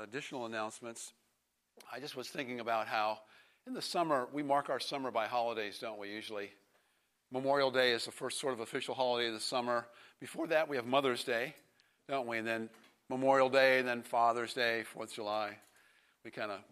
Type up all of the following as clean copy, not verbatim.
additional announcements. I just was thinking about how in the summer, we mark our summer by holidays, don't we, usually? Memorial Day is the first sort of official holiday of the summer. Before that, we have Mother's Day, don't we? And then Memorial Day, and then Father's Day, 4th of July. We kind of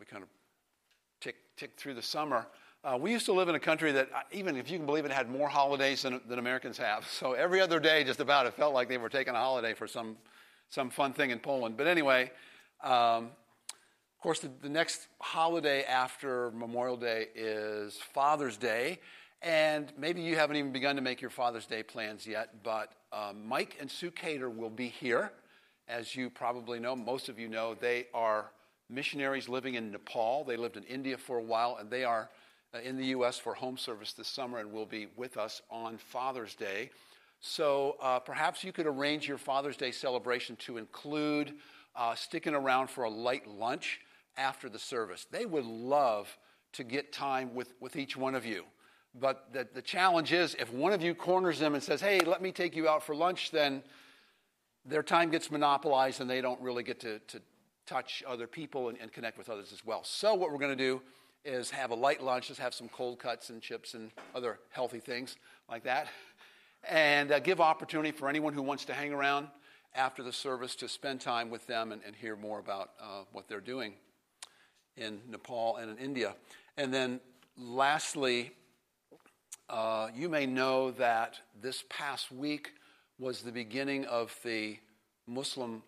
tick through the summer. We used to live in a country that, even if you can believe it, had more holidays than Americans have. So every other day, just about, it felt like they were taking a holiday for some fun thing in Poland. But anyway, of course, the next holiday after Memorial Day is Father's Day. And maybe you haven't even begun to make your Father's Day plans yet, but Mike and Sue Cater will be here. As you probably know, most of you know, they are missionaries living in Nepal. They lived in India for a while, and they are in the U.S. for home service this summer and will be with us on Father's Day. So perhaps you could arrange your Father's Day celebration to include sticking around for a light lunch after the service. They would love to get time with each one of you. But the challenge is, if one of you corners them and says, hey, let me take you out for lunch, then their time gets monopolized and they don't really get to touch other people and connect with others as well. So what we're going to do is have a light lunch, just have some cold cuts and chips and other healthy things like that, and give opportunity for anyone who wants to hang around after the service to spend time with them and hear more about what they're doing in Nepal and in India. And then lastly, you may know that this past week was the beginning of the Muslim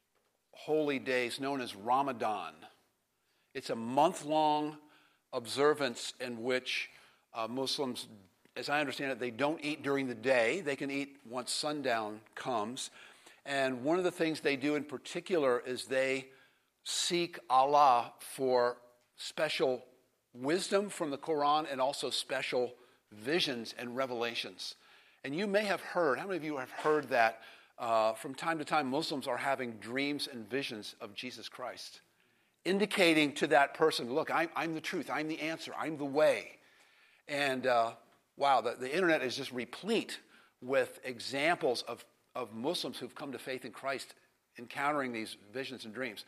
holy days known as Ramadan. It's a month-long observance in which Muslims, as I understand it, they don't eat during the day. They can eat once sundown comes. And one of the things they do in particular is they seek Allah for special wisdom from the Quran and also special visions and revelations. And you may have heard, how many of you have heard that from time to time Muslims are having dreams and visions of Jesus Christ, indicating to that person, look, I'm the truth, I'm the answer, I'm the way. And wow, the internet is just replete with examples of Muslims who've come to faith in Christ encountering these visions and dreams.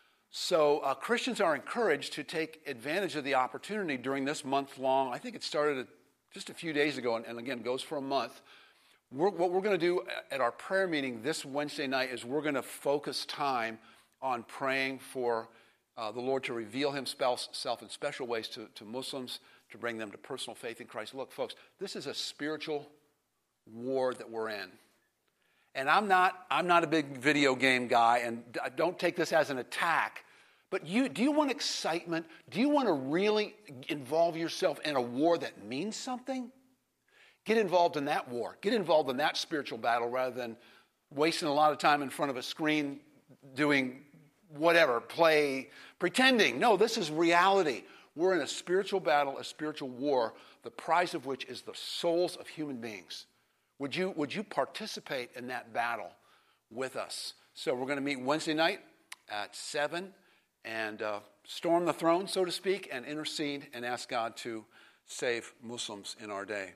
So Christians are encouraged to take advantage of the opportunity during this month-long, I think it started just a few days ago, and again, goes for a month. What we're going to do at our prayer meeting this Wednesday night is we're going to focus time on praying for the Lord to reveal himself in special ways to Muslims, to bring them to personal faith in Christ. Look, folks, this is a spiritual war that we're in. And I'm not a big video game guy, and don't take this as an attack. But do you want excitement? Do you want to really involve yourself in a war that means something? Get involved in that war. Get involved in that spiritual battle rather than wasting a lot of time in front of a screen doing whatever, play, pretending. No, this is reality. We're in a spiritual battle, a spiritual war, the prize of which is the souls of human beings. Would you participate in that battle with us? So we're going to meet Wednesday night at 7 and storm the throne, so to speak, and intercede and ask God to save Muslims in our day.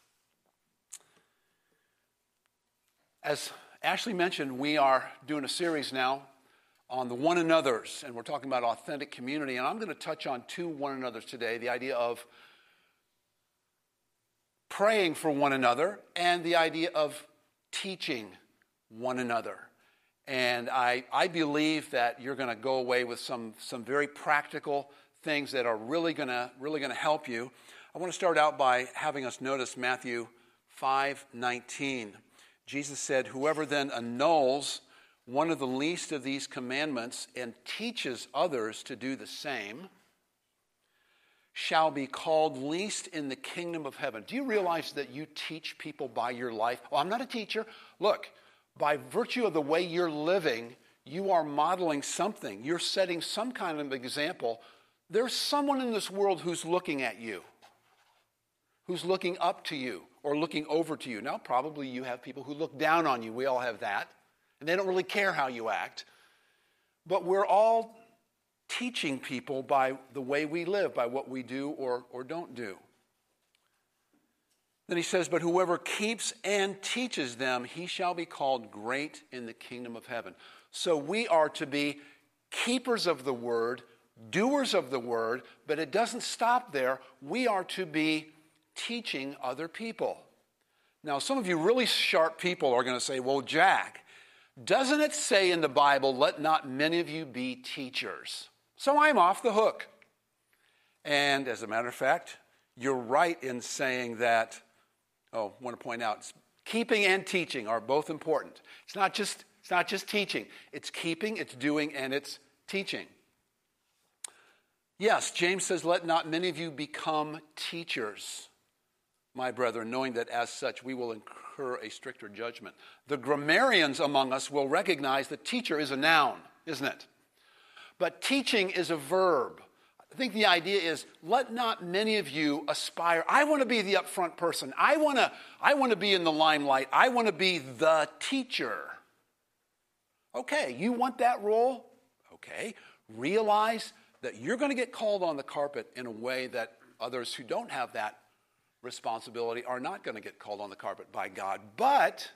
As Ashley mentioned, we are doing a series now on the one another's, and we're talking about authentic community, and I'm going to touch on two one another's today, the idea of praying for one another and the idea of teaching one another. And I believe that you're going to go away with some very practical things that are really going to help you. I want to start out by having us notice Matthew 5:19. Jesus said, "Whoever then annuls one of the least of these commandments and teaches others to do the same shall be called least in the kingdom of heaven." Do you realize that you teach people by your life? Well, I'm not a teacher. Look, by virtue of the way you're living, you are modeling something. You're setting some kind of example. There's someone in this world who's looking at you, who's looking up to you or looking over to you. Now, probably you have people who look down on you. We all have that. And they don't really care how you act. But we're all teaching people by the way we live, by what we do or don't do. Then he says, "But whoever keeps and teaches them, he shall be called great in the kingdom of heaven." So we are to be keepers of the word, doers of the word, but it doesn't stop there. We are to be teaching other people. Now, some of you really sharp people are going to say, well, Jack, doesn't it say in the Bible, let not many of you be teachers? So I'm off the hook. And as a matter of fact, you're right in saying that, I want to point out, keeping and teaching are both important. It's not just teaching. It's keeping, it's doing, and it's teaching. Yes, James says, let not many of you become teachers, my brethren, knowing that as such we will incur a stricter judgment. The grammarians among us will recognize that teacher is a noun, isn't it? But teaching is a verb. I think the idea is, let not many of you aspire. I want to be the upfront person. I want to be in the limelight. I want to be the teacher. Okay, you want that role? Okay, realize that you're going to get called on the carpet in a way that others who don't have that responsibility are not going to get called on the carpet by God. But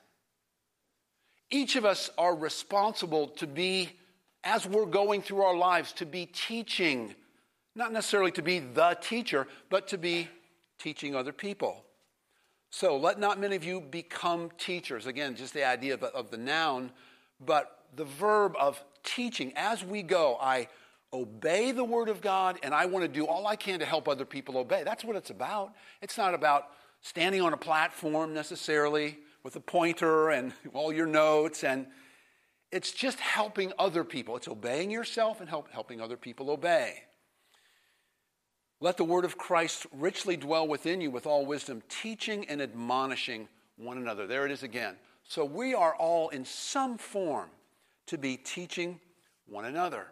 each of us are responsible to be, as we're going through our lives, to be teaching. Not necessarily to be the teacher, but to be teaching other people. So let not many of you become teachers. Again, just the idea of the noun, but the verb of teaching. As we go, I obey the word of God, and I want to do all I can to help other people obey. That's what it's about. It's not about standing on a platform necessarily with a pointer and all your notes, and it's just helping other people. It's obeying yourself and helping other people obey. Let the word of Christ richly dwell within you with all wisdom, teaching and admonishing one another. There it is again. So we are all in some form to be teaching one another.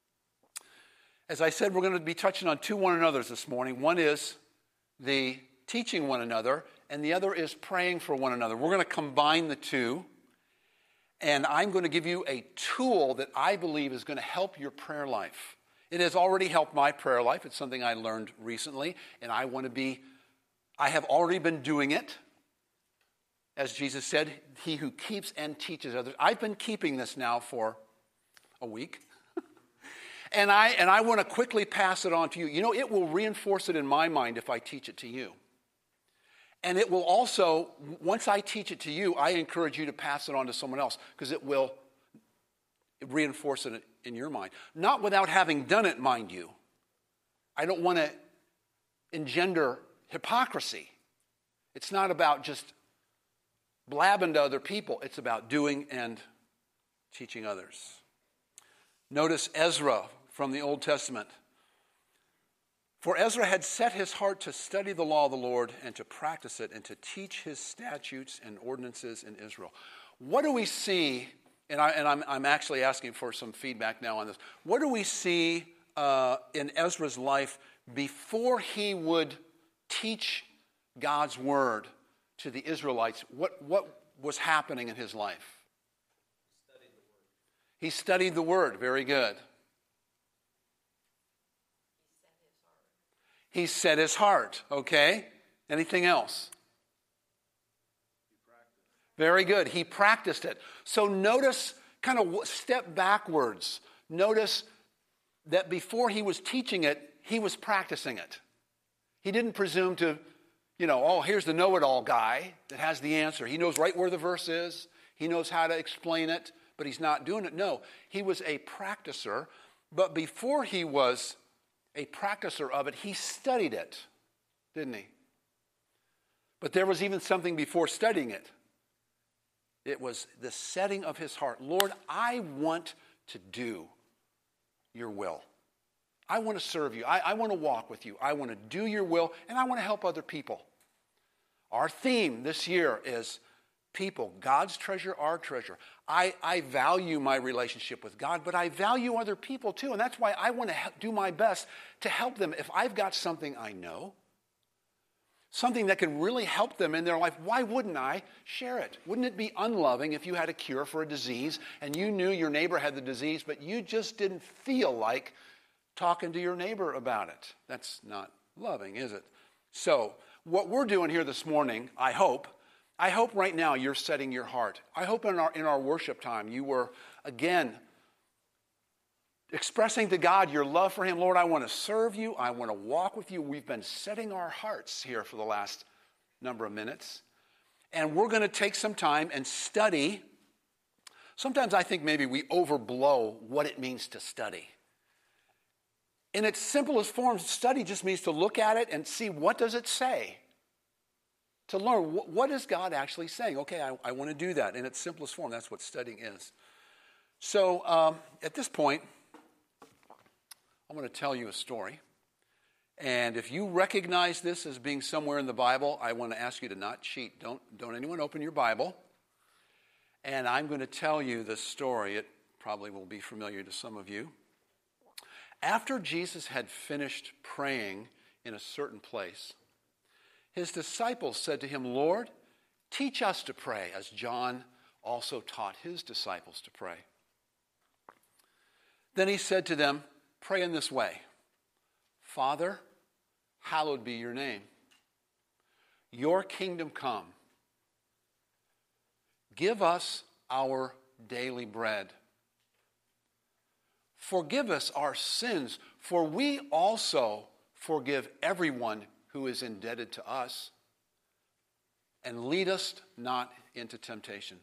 As I said, we're going to be touching on two one another's this morning. One is the teaching one another, and the other is praying for one another. We're going to combine the two, and I'm going to give you a tool that I believe is going to help your prayer life. It has already helped my prayer life. It's something I learned recently, and I have already been doing it. As Jesus said, he who keeps and teaches others. I've been keeping this now for a week. And I want to quickly pass it on to you. You know, it will reinforce it in my mind if I teach it to you. And it will also, once I teach it to you, I encourage you to pass it on to someone else because it will reinforce it in your mind. Not without having done it, mind you. I don't want to engender hypocrisy. It's not about just blabbing to other people. It's about doing and teaching others. Notice Ezra from the Old Testament. For Ezra had set his heart to study the law of the Lord and to practice it and to teach his statutes and ordinances in Israel. What do we see, and I'm actually asking for some feedback now on this. What do we see in Ezra's life before he would teach God's word to the Israelites? What was happening in his life? He studied the word. Very good. He set his heart. Okay. Anything else? Very good. He practiced it. So notice, kind of step backwards. Notice that before he was teaching it, he was practicing it. He didn't presume to, here's the know-it-all guy that has the answer. He knows right where the verse is. He knows how to explain it, but he's not doing it. No, he was a practicer. But before he was a practicer of it, he studied it, didn't he? But there was even something before studying it. It was the setting of his heart. Lord, I want to do your will. I want to serve you. I want to walk with you. I want to do your will, and I want to help other people. Our theme this year is people, God's treasure, our treasure. I value my relationship with God, but I value other people too, and that's why I want to do my best to help them. If I've got something I know, something that can really help them in their life, why wouldn't I share it? Wouldn't it be unloving if you had a cure for a disease and you knew your neighbor had the disease, but you just didn't feel like talking to your neighbor about it? That's not loving, is it? So what we're doing here this morning, I hope right now you're setting your heart. I hope in our worship time you were, again, expressing to God your love for him. Lord, I want to serve you. I want to walk with you. We've been setting our hearts here for the last number of minutes. And we're going to take some time and study. Sometimes I think maybe we overblow what it means to study. In its simplest form, study just means to look at it and see what does it say. To learn what is God actually saying. Okay, I want to do that in its simplest form. That's what studying is. So at this point, I'm going to tell you a story. And if you recognize this as being somewhere in the Bible, I want to ask you to not cheat. Don't anyone open your Bible. And I'm going to tell you the story. It probably will be familiar to some of you. After Jesus had finished praying in a certain place, his disciples said to him, Lord, teach us to pray, as John also taught his disciples to pray. Then he said to them, pray in this way. Father, hallowed be your name. Your kingdom come. Give us our daily bread. Forgive us our sins, for we also forgive everyone who is indebted to us. And lead us not into temptation.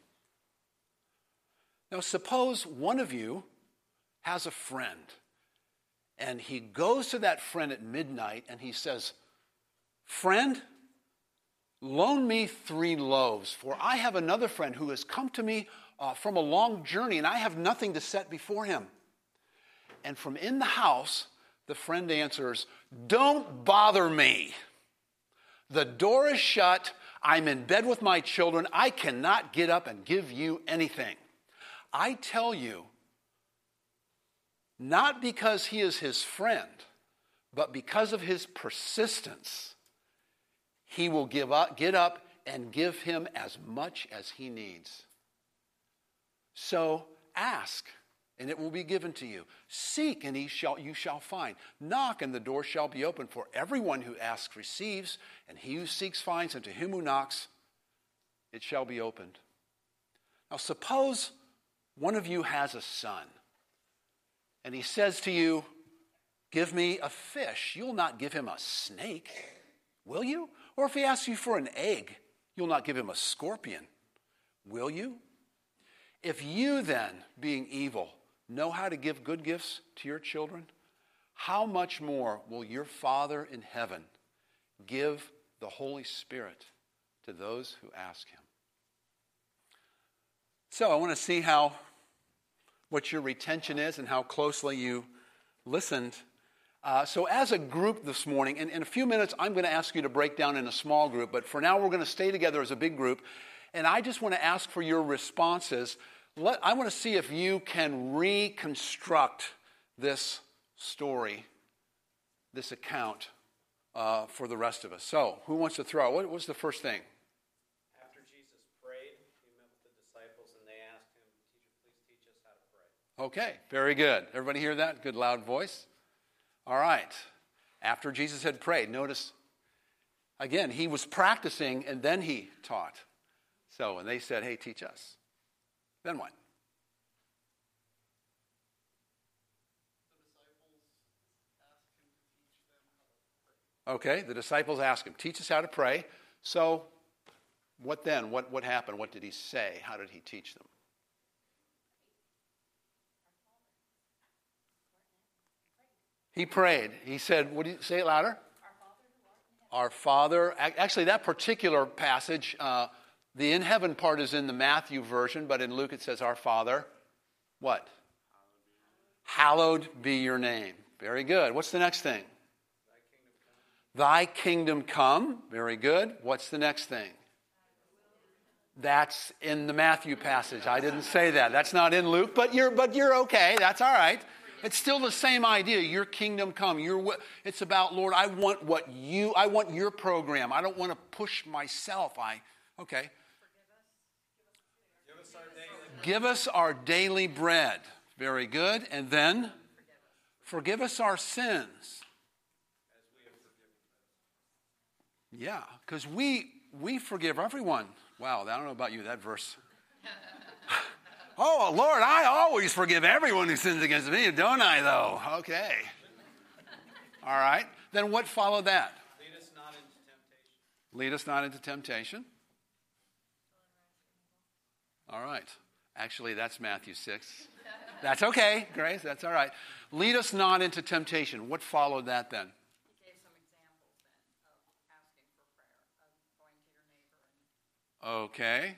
Now suppose one of you has a friend, and he goes to that friend at midnight and he says, friend, loan me 3 loaves, for I have another friend who has come to me from a long journey, and I have nothing to set before him. And from in the house, the friend answers, don't bother me. The door is shut. I'm in bed with my children. I cannot get up and give you anything. I tell you, not because he is his friend, but because of his persistence, he will get up and give him as much as he needs. So ask, and it will be given to you. Seek, and you shall find. Knock, and the door shall be opened. For everyone who asks receives, and he who seeks finds, and to him who knocks it shall be opened. Now suppose one of you has a son, and he says to you, give me a fish. You'll not give him a snake, will you? Or if he asks you for an egg, you'll not give him a scorpion, will you? If you then, being evil, know how to give good gifts to your children, how much more will your Father in heaven give the Holy Spirit to those who ask him? So I want to see what your retention is and how closely you listened. So as a group this morning, in a few minutes I'm going to ask you to break down in a small group, but for now we're going to stay together as a big group. And I just want to ask for your responses. I want to see if you can reconstruct this story, this account, for the rest of us. So, who wants to throw out? What was the first thing? After Jesus prayed, he met with the disciples and they asked him, Teacher, please teach us how to pray. Okay, very good. Everybody hear that? Good loud voice. All right. After Jesus had prayed, notice, again, he was practicing and then he taught. So, and they said, hey, teach us. Then what? Okay, the disciples asked him, teach us how to pray. So, what then? What happened? What did he say? How did he teach them? He prayed. He said, what do you say it louder? Our Father. Actually, that particular passage, the in heaven part is in the Matthew version, but in Luke it says, our Father. What? Hallowed be your name. Very good. What's the next thing? Thy kingdom come. Very good. What's the next thing? That's in the Matthew passage. I didn't say that. That's not in Luke, but you're okay. That's all right. It's still the same idea. Your kingdom come. It's about, Lord, I want your program. I don't want to push myself. Okay. Give us our daily bread. Very good. And then forgive us our sins. Yeah, because we forgive everyone. Wow, I don't know about you, that verse. Oh, Lord, I always forgive everyone who sins against me, don't I, though? Okay. All right. Then what followed that? Lead us not into temptation. Lead us not into temptation. All right. Actually, that's Matthew 6. That's okay, Grace. That's all right. Lead us not into temptation. What followed that then? He gave some examples then of asking for prayer, of going to your neighbor. Okay.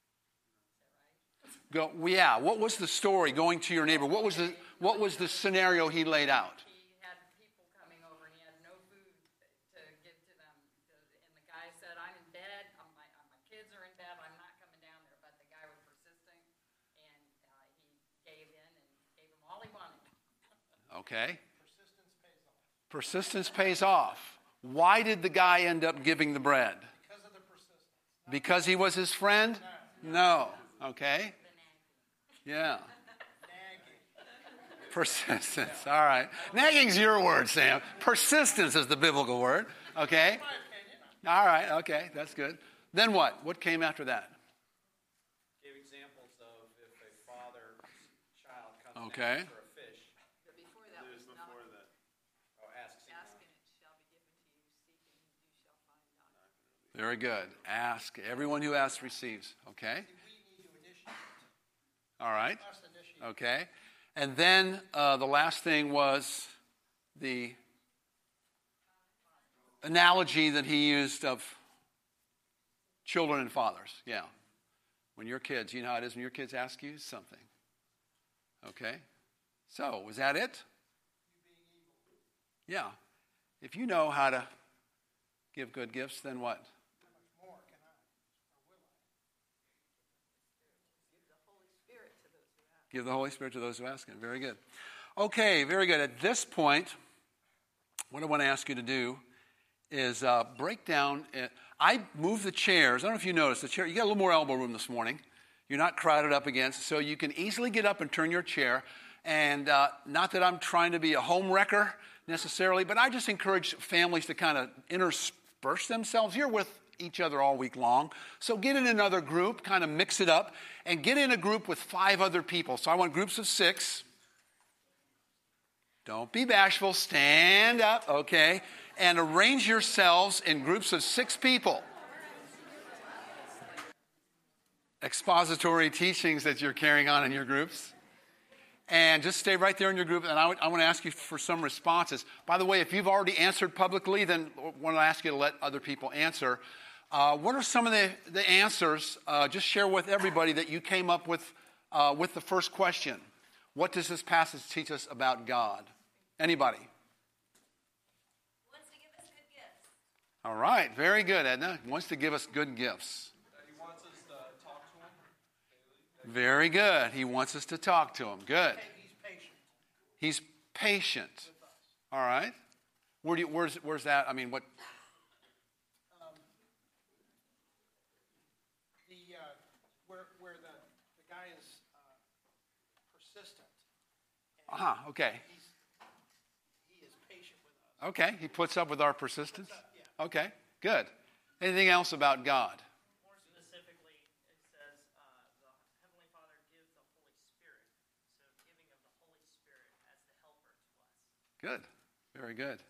Is that right? Yeah. What was the story? Going to your neighbor. What was the scenario he laid out? He had people coming over and he had no food to give to them. And the guy said, I'm in bed. My kids are in bed. I'm not coming down there. But the guy was persistent and he gave in and gave him all he wanted. Okay. Persistence pays off. Persistence pays off. Why did the guy end up giving the bread? Because of the persistence. Because he was his friend? No. Okay. Yeah. Nagging. Persistence. All right. Nagging's your word, Sam. Persistence is the biblical word. Okay. My opinion. All right. Okay. That's good. Then what? What came after that? Gave examples of if a father's child comes Okay. and asks for a fish. But before that was not Asks him asking it shall be given to you, seeking you shall find, knock. Very good. Ask. Everyone who asks receives. Okay. We need to initiate. All right. Us initiate. Okay. And then the last thing was the analogy that he used of children and fathers. Yeah. When your kids, you know how it is when your kids ask you something. Okay. So, was that it? Yeah. If you know how to give good gifts, then what? How much more can I? Or will I? Give the Holy Spirit to those who ask Him. Very good. Okay, very good. At this point, what I want to ask you to do is break down. I moved the chairs. I don't know if you noticed the chair. You got a little more elbow room this morning. You're not crowded up against, so you can easily get up and turn your chair. And not that I'm trying to be a home wrecker necessarily, but I just encourage families to kind of intersperse themselves. You're with each other all week long. So get in another group, kind of mix it up, and get in a group with 5 other people. So I want groups of 6. Don't be bashful. Stand up, okay? And arrange yourselves in groups of 6 people. Expository teachings that you're carrying on in your groups. And just stay right there in your group, and I want to ask you for some responses. By the way, if you've already answered publicly, then I want to ask you to let other people answer. What are some of the answers? Just share with everybody that you came up with the first question. What does this passage teach us about God? Anybody? He wants to give us good gifts. All right, very good, Edna. He wants to give us good gifts. He wants us to talk to him daily. Very good. He wants us to talk to him. Good. He's patient. He's patient. All right. Where's that? I mean, what? Where the guy is persistent. Okay. He is patient with us. Okay. He puts up with our persistence. Yeah. Okay. Good. Anything else about God? More specifically, it says the Heavenly Father gives the Holy Spirit. So giving of the Holy Spirit as the helper to us. Good. Very good.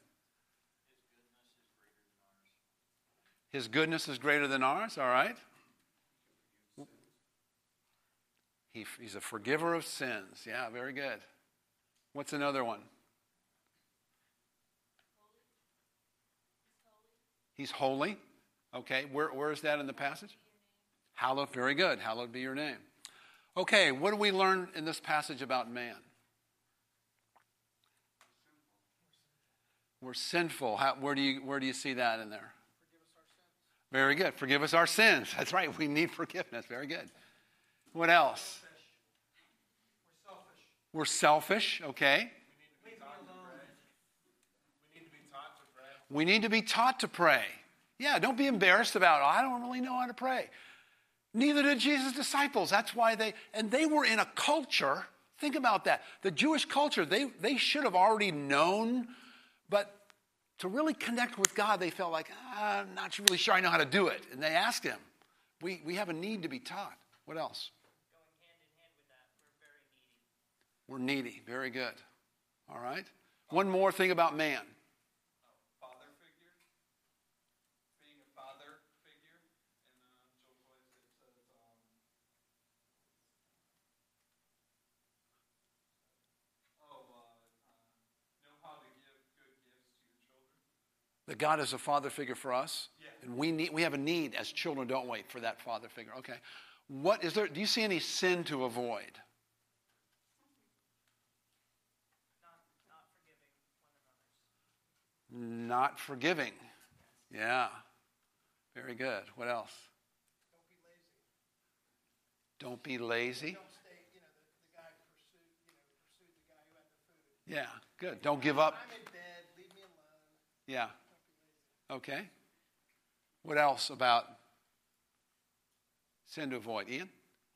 His goodness is greater than ours. All right. He's a forgiver of sins. Yeah, very good. What's another one? He's holy. Okay, where is that in the passage? Hallowed, very good. Hallowed be your name. Okay, what do we learn in this passage about man? We're sinful. Where do you see that in there? Very good. Forgive us our sins. That's right. We need forgiveness. Very good. What else? We're selfish. Okay. We need to be taught to pray. Yeah, don't be embarrassed about, I don't really know how to pray. Neither did Jesus' disciples. That's why they were in a culture. Think about that. The Jewish culture, they should have already known, but to really connect with God, they felt like, I'm not really sure I know how to do it. And they asked him. We have a need to be taught. What else? Going hand in hand with that, We're needy. Very good. All right. One more thing about man. Father figure. Being a father figure. In Job it says, know how to give good gifts to your children. That God is a father figure for us. Yeah. And we have a need as children, don't we, for that father figure. Okay. Do you see any sin to avoid? Not forgiving. Yeah. Very good. What else? Don't be lazy. Don't be lazy. Don't stay, the guy pursued the guy who had the food. Yeah. Good. Don't give up. I'm in bed, leave me alone. Yeah. Don't be lazy. Okay. What else about sin to avoid? Ian?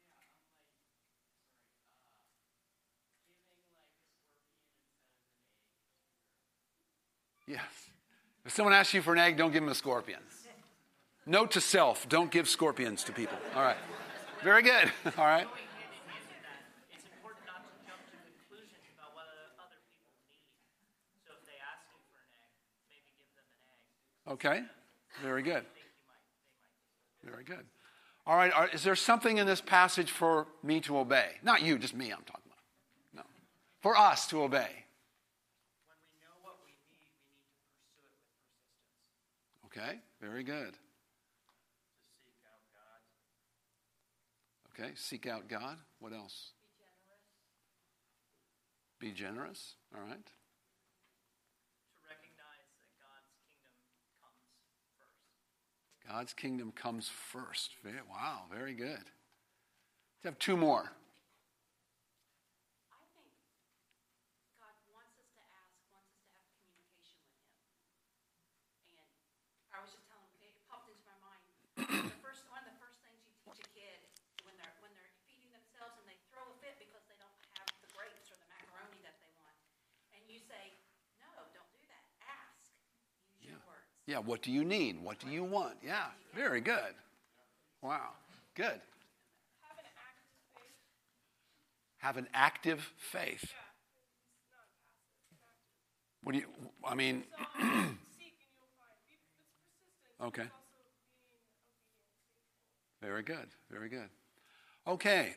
Yes. If someone asks you for an egg, don't give them a scorpion. Note to self, don't give scorpions to people. All right. Very good. All right. Going hand in hand with that, it's important not to jump to conclusions about what other people need. So if they ask you for an egg, maybe give them an egg. Okay. Very good. They might. Very good. All right. Is there something in this passage for me to obey? Not you, just me I'm talking about. No. For us to obey. When we know what we need to pursue it with persistence. Okay. Very good. To seek out God. Okay. Seek out God. What else? Be generous. All right. To recognize that God's kingdom comes first. God's kingdom comes first. Wow. Very good. Let's have two more. I think God wants us to ask, wants us to have communication with Him. And I was just telling him, it popped into my mind. One of the first things you teach a kid when they're feeding themselves and they throw a fit because they don't have the grapes or the macaroni that they want, and you say, "No, don't do that. Ask. Use your words." Yeah. What do you need? What do you want? Yeah. Very good. Wow. Good. Have an active faith. Have an active faith. Yeah, it's not passive. It's active. What do you, I mean, So seek and you'll find. It's persistence. but Okay. It's also being obedient, faithful. very good. Very good. Okay.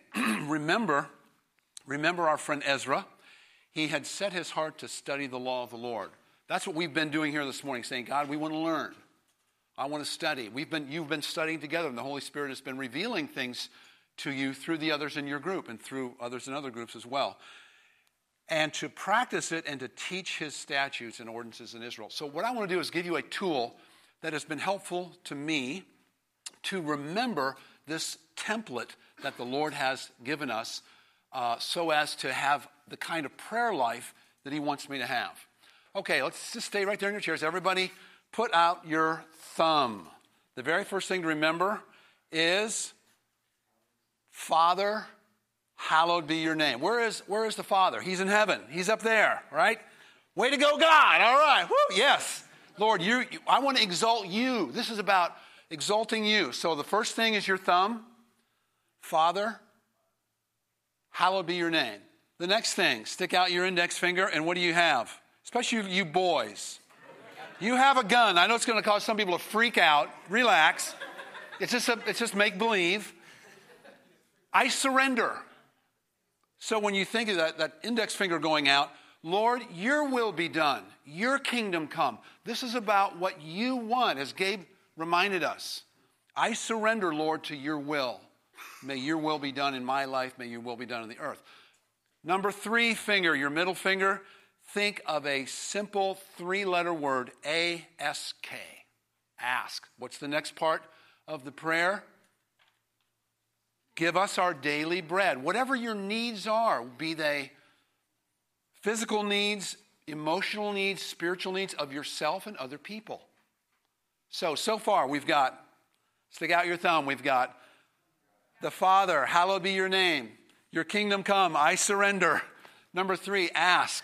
remember our friend Ezra. He had set his heart to study the law of the Lord. That's what we've been doing here this morning, saying, God, we want to learn. I want to study. You've been studying together, and the Holy Spirit has been revealing things to you through the others in your group and through others in other groups as well. And to practice it and to teach his statutes and ordinances in Israel. So what I want to do is give you a tool that has been helpful to me to remember this template that the Lord has given us so as to have the kind of prayer life that he wants me to have. Okay, let's just stay right there in your chairs. Everybody, put out your thumb. The very first thing to remember is, Father, hallowed be your name. Where is the Father? He's in heaven. He's up there, right? Way to go, God. All right. Woo, yes. Lord, I want to exalt you. This is about exalting you. So the first thing is your thumb. Father, hallowed be your name. The next thing, stick out your index finger, and what do you have? Especially you boys. You have a gun. I know it's going to cause some people to freak out. Relax. It's just make-believe. I surrender. So when you think of that index finger going out, Lord, your will be done. Your kingdom come. This is about what you want, as Gabe reminded us. I surrender, Lord, to your will. May your will be done in my life. May your will be done on the earth. Number 3 finger, your middle finger, think of a simple 3-letter word, A-S-K. Ask. What's the next part of the prayer? Give us our daily bread. Whatever your needs are, be they physical needs, emotional needs, spiritual needs of yourself and other people. So far we've got, stick out your thumb, we've got the Father, hallowed be your name. Your kingdom come, I surrender. Number 3, ask.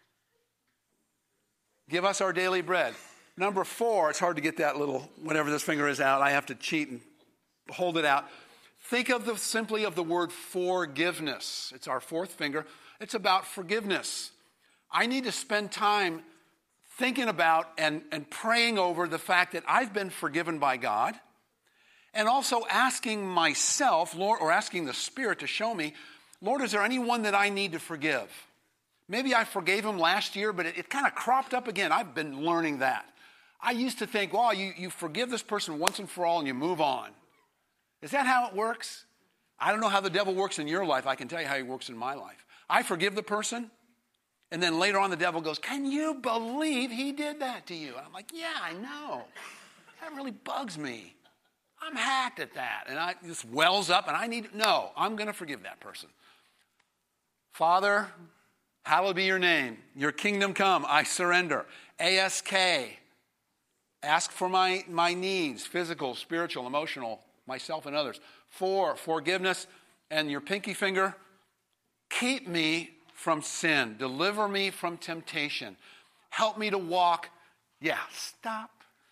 Give us our daily bread. Number 4, it's hard to get that little, whatever this finger is out. I have to cheat and hold it out. Think of simply of the word forgiveness. It's our fourth finger. It's about forgiveness. I need to spend time thinking about and praying over the fact that I've been forgiven by God, and also asking myself, Lord, or asking the Spirit to show me, Lord, is there anyone that I need to forgive? Maybe I forgave him last year, but it kind of cropped up again. I've been learning that. I used to think, well, you forgive this person once and for all and you move on. Is that how it works? I don't know how the devil works in your life. I can tell you how he works in my life. I forgive the person, and then later on the devil goes, can you believe he did that to you? And I'm like, yeah, I know. That really bugs me. I'm hacked at that. And I just wells up, and I'm going to forgive that person. Father, hallowed be your name. Your kingdom come. I surrender. ASK. Ask for my needs, physical, spiritual, emotional, myself and others. 4, forgiveness. And your pinky finger, keep me from sin. Deliver me from temptation. Help me to walk. Yeah, stop.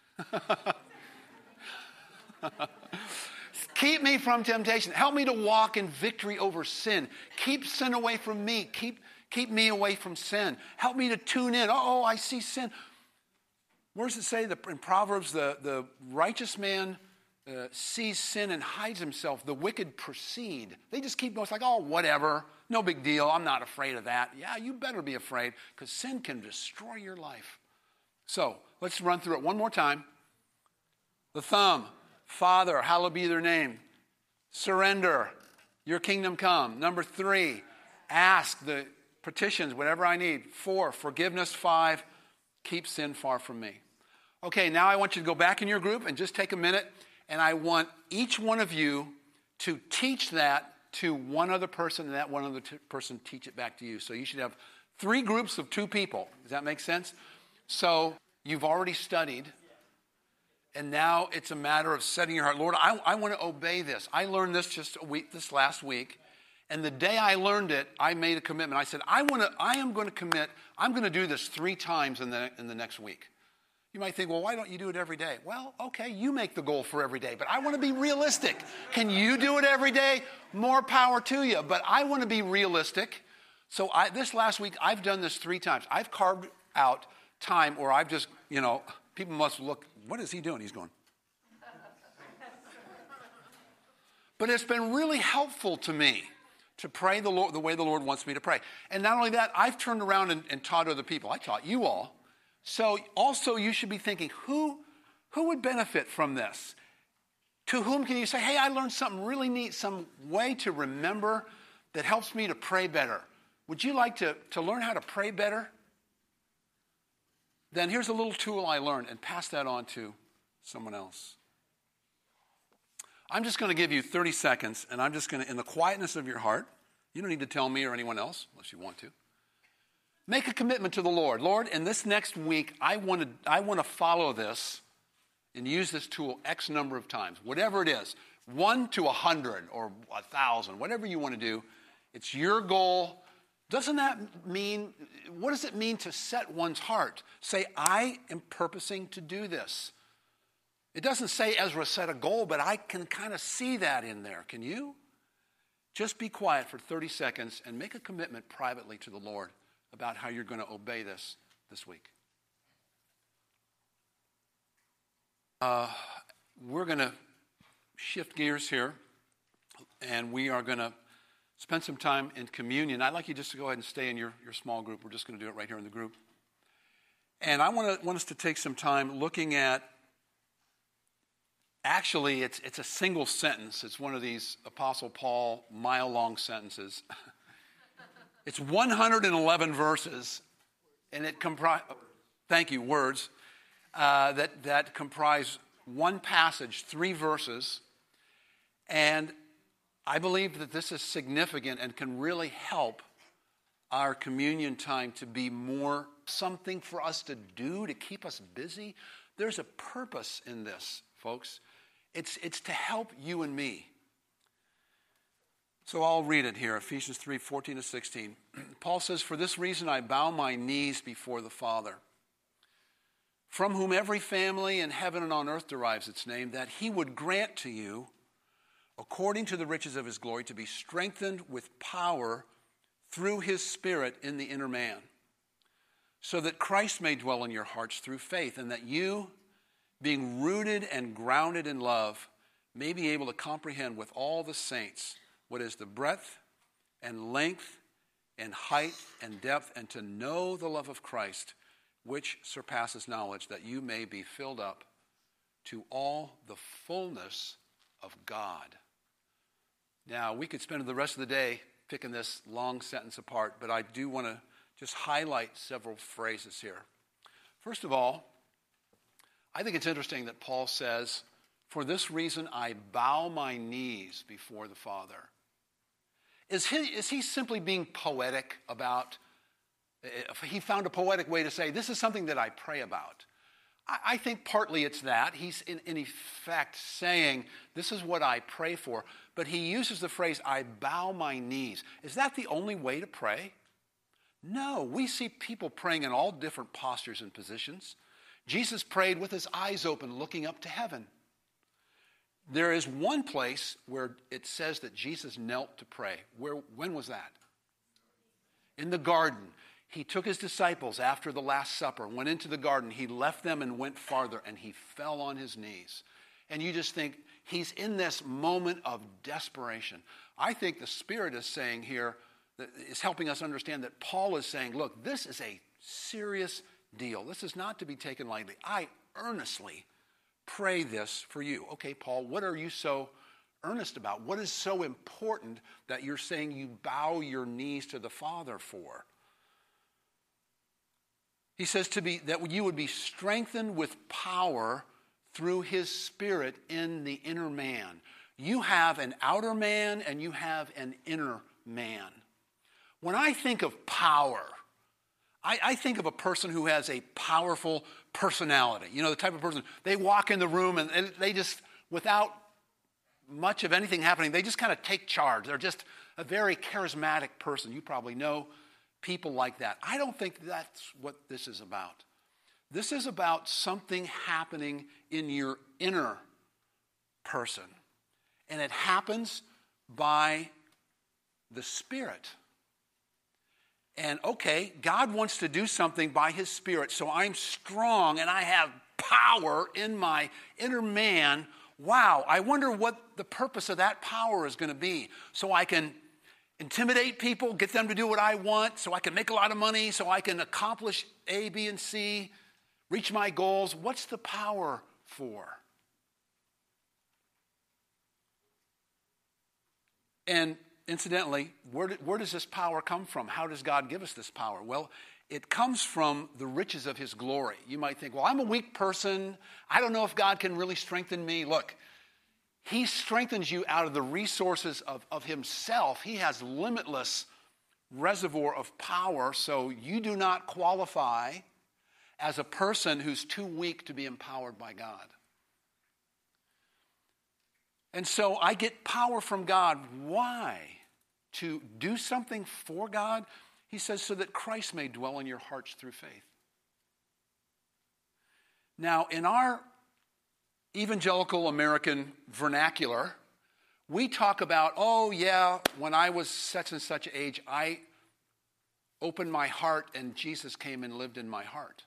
Keep me from temptation. Help me to walk in victory over sin. Keep sin away from me. Keep me away from sin. Help me to tune in. Oh, I see sin. Where does it say in Proverbs, the righteous man sees sin and hides himself. The wicked proceed. They just keep going. It's like, oh, whatever. No big deal. I'm not afraid of that. Yeah, you better be afraid, because sin can destroy your life. So let's run through it one more time. The thumb. Father, hallowed be your name. Surrender. Your kingdom come. Number 3, ask the petitions, whatever I need. 4, forgiveness. 5, keep sin far from me. Okay, now I want you to go back in your group and just take a minute, and I want each one of you to teach that to one other person, and that one other person teach it back to you. So you should have 3 groups of 2 people. Does that make sense? So you've already studied, and now it's a matter of setting your heart. Lord, I want to obey this. I learned this just this last week, and the day I learned it, I made a commitment. I said, I am going to commit. I'm going to do this 3 times in the next week. You might think, well, why don't you do it every day? Well, okay, you make the goal for every day, but I want to be realistic. Can you do it every day? More power to you, but I want to be realistic. So this last week, I've done this 3 times. I've carved out time where I've just, people must look, what is he doing? He's going. But it's been really helpful to me to pray the way the Lord wants me to pray. And not only that, I've turned around and taught other people. I taught you all. So also you should be thinking, who would benefit from this? To whom can you say, hey, I learned something really neat, some way to remember that helps me to pray better. Would you like to learn how to pray better? Then here's a little tool I learned, and pass that on to someone else. I'm just going to give you 30 seconds, and I'm just going to, in the quietness of your heart, you don't need to tell me or anyone else unless you want to. Make a commitment to the Lord. Lord, in this next week, I want to follow this and use this tool X number of times, whatever it is, 1 to 100 or 1,000, whatever you want to do. It's your goal. Doesn't that mean, what does it mean to set one's heart? Say, I am purposing to do this. It doesn't say Ezra set a goal, but I can kind of see that in there. Can you? Just be quiet for 30 seconds and make a commitment privately to the Lord about how you're going to obey this week. We're going to shift gears here, and we are going to spend some time in communion. I'd like you just to go ahead and stay in your small group. We're just going to do it right here in the group. And I want us to take some time looking at, actually, it's a single sentence. It's one of these Apostle Paul mile-long sentences. It's 111 verses, and it words, that comprise one passage, 3 verses. And I believe that this is significant and can really help our communion time to be more something for us to do, to keep us busy. There's a purpose in this, folks. It's to help you and me. So I'll read it here, Ephesians 3, 14 to 16. Paul says, for this reason I bow my knees before the Father, from whom every family in heaven and on earth derives its name, that he would grant to you, according to the riches of his glory, to be strengthened with power through his Spirit in the inner man, so that Christ may dwell in your hearts through faith, and that you, being rooted and grounded in love, may be able to comprehend with all the saints what is the breadth and length and height and depth, and to know the love of Christ, which surpasses knowledge, that you may be filled up to all the fullness of God. Now, we could spend the rest of the day picking this long sentence apart, but I do want to just highlight several phrases here. First of all, I think it's interesting that Paul says, "For this reason I bow my knees before the Father." Is he simply being poetic about, he found a poetic way to say, this is something that I pray about? I think partly it's that. He's in effect saying, this is what I pray for. But he uses the phrase, I bow my knees. Is that the only way to pray? No, we see people praying in all different postures and positions. Jesus prayed with his eyes open, looking up to heaven. There is one place where it says that Jesus knelt to pray. When was that? In the garden. He took his disciples after the Last Supper, went into the garden. He left them and went farther, and he fell on his knees. And you just think, he's in this moment of desperation. I think the Spirit is saying here, that is helping us understand that Paul is saying, look, this is a serious deal. This is not to be taken lightly. I earnestly pray this for you. Okay, Paul, what are you so earnest about? What is so important that you're saying you bow your knees to the Father for? He says that you would be strengthened with power through his Spirit in the inner man. You have an outer man and you have an inner man. When I think of power, I think of a person who has a powerful personality. You know, the type of person, they walk in the room and they just, without much of anything happening, they just kind of take charge. They're just a very charismatic person. You probably know people like that. I don't think that's what this is about. This is about something happening in your inner person. And it happens by the Spirit. And okay, God wants to do something by his Spirit, so I'm strong and I have power in my inner man. Wow, I wonder what the purpose of that power is going to be. So I can intimidate people, get them to do what I want, so I can make a lot of money, so I can accomplish A, B, and C, reach my goals. What's the power for? And incidentally, where does this power come from? How does God give us this power? Well, it comes from the riches of his glory. You might think, well, I'm a weak person. I don't know if God can really strengthen me. Look, he strengthens you out of the resources of himself. He has limitless reservoir of power, so you do not qualify as a person who's too weak to be empowered by God. And so I get power from God. Why? To do something for God? He says, so that Christ may dwell in your hearts through faith. Now, in our evangelical American vernacular, we talk about, oh yeah, when I was such and such age, I opened my heart and Jesus came and lived in my heart.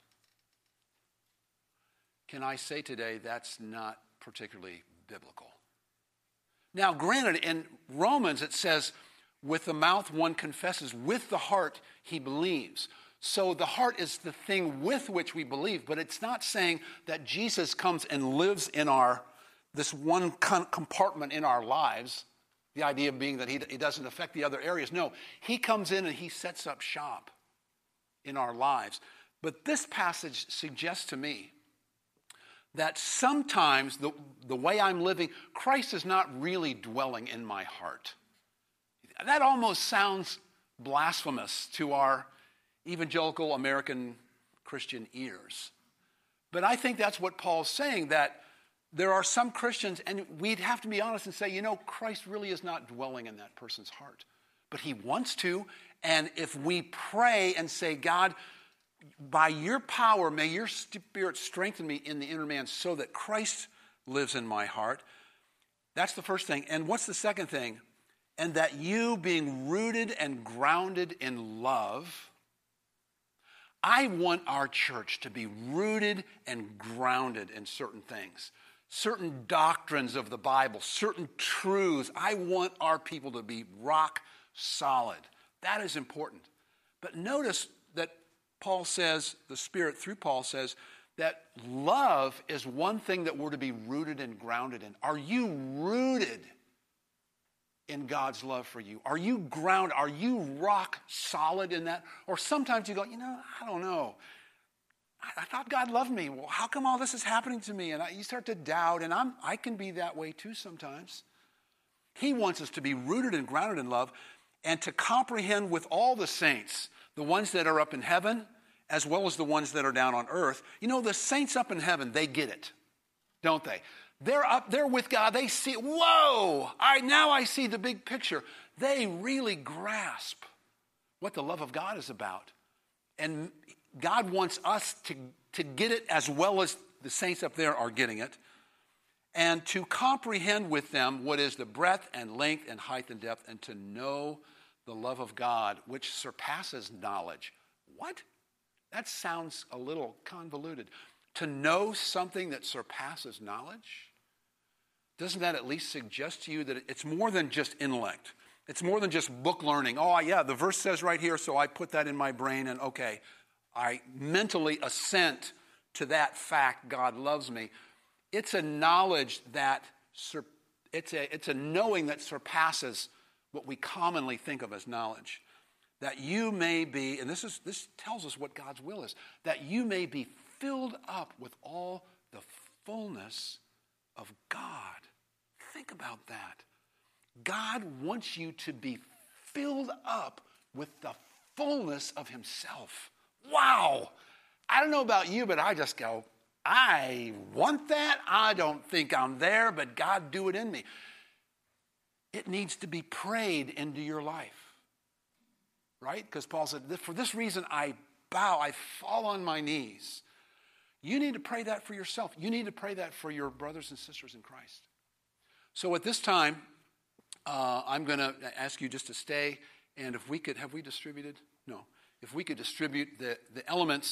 Can I say today that's not particularly biblical? Now, granted, in Romans it says, with the mouth one confesses, with the heart he believes. So the heart is the thing with which we believe, but it's not saying that Jesus comes and lives in this one compartment in our lives, the idea being that he doesn't affect the other areas. No, he comes in and he sets up shop in our lives. But this passage suggests to me that sometimes the way I'm living, Christ is not really dwelling in my heart. That almost sounds blasphemous to our evangelical American Christian ears. But I think that's what Paul's saying, that there are some Christians, and we'd have to be honest and say, Christ really is not dwelling in that person's heart. But he wants to, and if we pray and say, God, by your power, may your Spirit strengthen me in the inner man so that Christ lives in my heart. That's the first thing. And what's the second thing? And that you, being rooted and grounded in love, I want our church to be rooted and grounded in certain things, certain doctrines of the Bible, certain truths. I want our people to be rock solid. That is important. But notice that Paul says, the Spirit through Paul says, that love is one thing that we're to be rooted and grounded in. Are you rooted in God's love for you? Are you grounded? Are you rock solid in that? Or sometimes you go, I don't know. I thought God loved me. Well, how come all this is happening to me? And you start to doubt, and I can be that way too sometimes. He wants us to be rooted and grounded in love and to comprehend with all the saints, the ones that are up in heaven as well as the ones that are down on earth. The saints up in heaven, they get it, don't they? They're up there with God. They see, whoa, now I see the big picture. They really grasp what the love of God is about. And God wants us to get it as well as the saints up there are getting it. And to comprehend with them what is the breadth and length and height and depth, and to know the love of God, which surpasses knowledge. What? That sounds a little convoluted. To know something that surpasses knowledge? Doesn't that at least suggest to you that it's more than just intellect? It's more than just book learning. Oh, yeah, the verse says right here, so I put that in my brain, and okay, I mentally assent to that fact, God loves me. It's a knowledge that, it's a knowing that surpasses what we commonly think of as knowledge. That you may be, and this tells us what God's will is, that you may be filled up with all the fullness of God. Think about that. God wants you to be filled up with the fullness of himself. Wow! I don't know about you, but I just go, I want that. I don't think I'm there, but God, do it in me. It needs to be prayed into your life. Right? Because Paul said, for this reason I bow, I fall on my knees. You need to pray that for yourself. You need to pray that for your brothers and sisters in Christ. So at this time, I'm going to ask you just to stay. And if we could, have we distributed? No. If we could distribute the elements